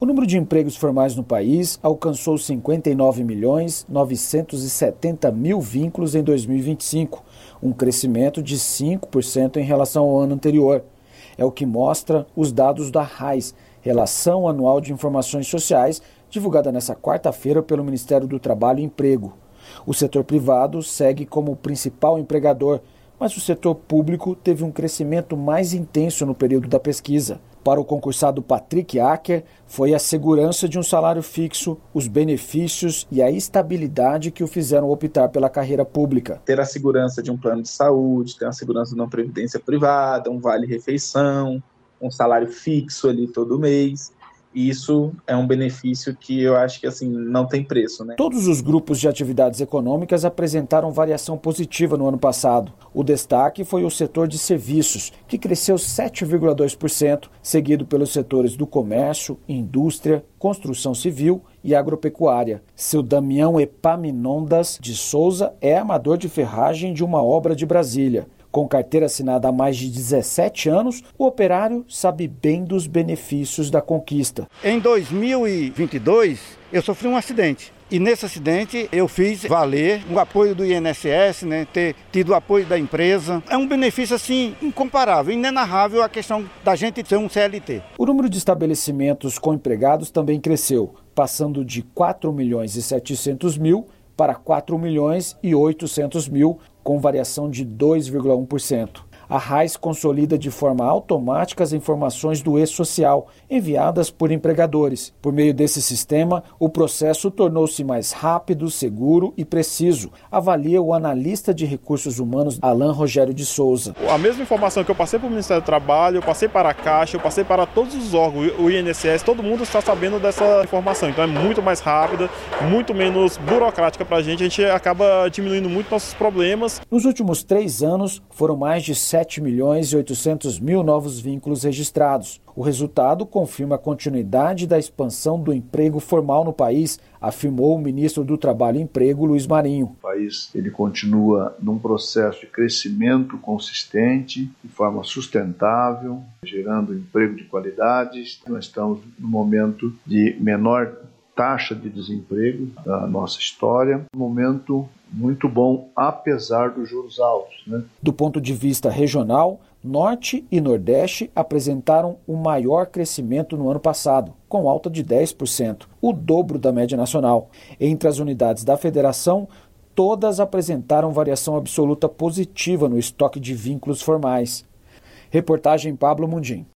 O número de empregos formais no país alcançou 59.970.000 vínculos em 2025, um crescimento de 5% em relação ao ano anterior. É o que mostra os dados da RAIS, Relação Anual de Informações Sociais, divulgada nesta quarta-feira pelo Ministério do Trabalho e Emprego. O setor privado segue como o principal empregador, mas o setor público teve um crescimento mais intenso no período da pesquisa. Para o concursado Patrick Acker, foi a segurança de um salário fixo, os benefícios e a estabilidade que o fizeram optar pela carreira pública. Ter a segurança de um plano de saúde, ter a segurança de uma previdência privada, um vale-refeição, um salário fixo ali todo mês. Isso é um benefício que eu acho que assim, não tem preço, né? Todos os grupos de atividades econômicas apresentaram variação positiva no ano passado. O destaque foi o setor de serviços, que cresceu 7,2%, seguido pelos setores do comércio, indústria, construção civil e agropecuária. Seu Damião Epaminondas de Souza é amador de ferragem de uma obra de Brasília. Com carteira assinada há mais de 17 anos, o operário sabe bem dos benefícios da conquista. Em 2022, eu sofri um acidente. E nesse acidente eu fiz valer o apoio do INSS, ter tido o apoio da empresa. É um benefício assim incomparável, inenarrável a questão da gente ser um CLT. O número de estabelecimentos com empregados também cresceu, passando de 4.700.000 para 4.800.000, com variação de 2,1%. A RAIS consolida de forma automática as informações do e-social enviadas por empregadores. Por meio desse sistema, o processo tornou-se mais rápido, seguro e preciso, avalia o analista de recursos humanos Alan Rogério de Souza. A mesma informação que eu passei para o Ministério do Trabalho, eu passei para a Caixa, eu passei para todos os órgãos, o INSS, todo mundo está sabendo dessa informação. Então é muito mais rápida, muito menos burocrática para a gente acaba diminuindo muito nossos problemas. Nos últimos 3 anos, foram mais de 7.800.000 novos vínculos registrados. O resultado confirma a continuidade da expansão do emprego formal no país, afirmou o ministro do Trabalho e Emprego, Luiz Marinho. O país ele continua num processo de crescimento consistente, de forma sustentável, gerando emprego de qualidade. Nós estamos no momento de menor taxa de desemprego da nossa história, um momento muito bom, apesar dos juros altos, Do ponto de vista regional, Norte e Nordeste apresentaram o maior crescimento no ano passado, com alta de 10%, o dobro da média nacional. Entre as unidades da federação, todas apresentaram variação absoluta positiva no estoque de vínculos formais. Reportagem Pablo Mundim.